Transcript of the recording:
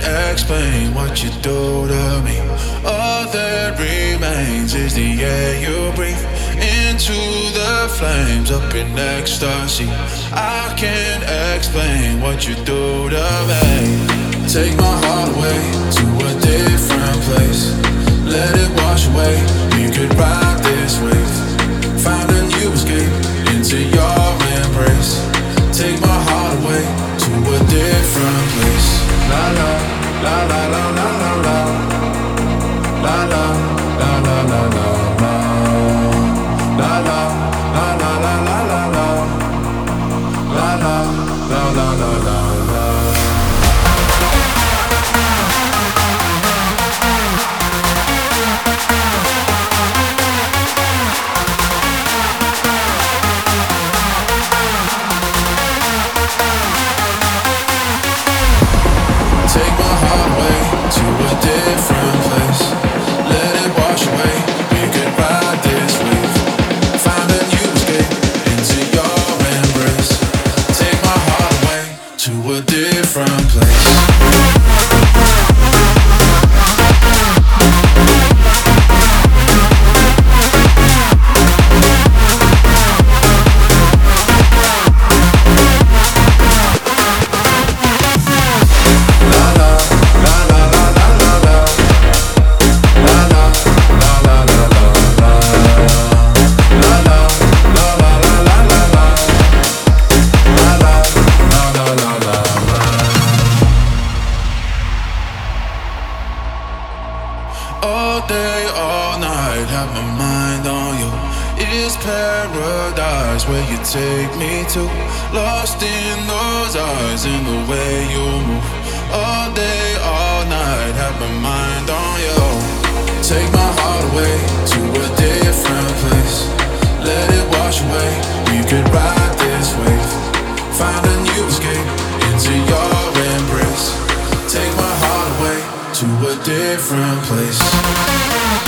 explain what you do to me. All that remains is the air you breathe. Into the flames, up in ecstasy. I can't explain what you do to me. Take my heart away to a different place. Let it wash away. We could ride this wave. Find a new escape into your embrace. Take my heart away to a different place. La la la la la la la la la la la la la la la. La la la la la la la la la la la la la la. Take my heart away to a different place. Let it wash away. We could ride this wave. Find a new escape into your embrace. Take my heart away to a different place. All day, all night, have my mind on you. It's paradise where you take me to. Lost in those eyes, in the way you move. All day, all night, have my mind on you. Take my heart away to a different place. Let it wash away. We could ride this wave. Find a new escape into your embrace. Take my heart away to a different place.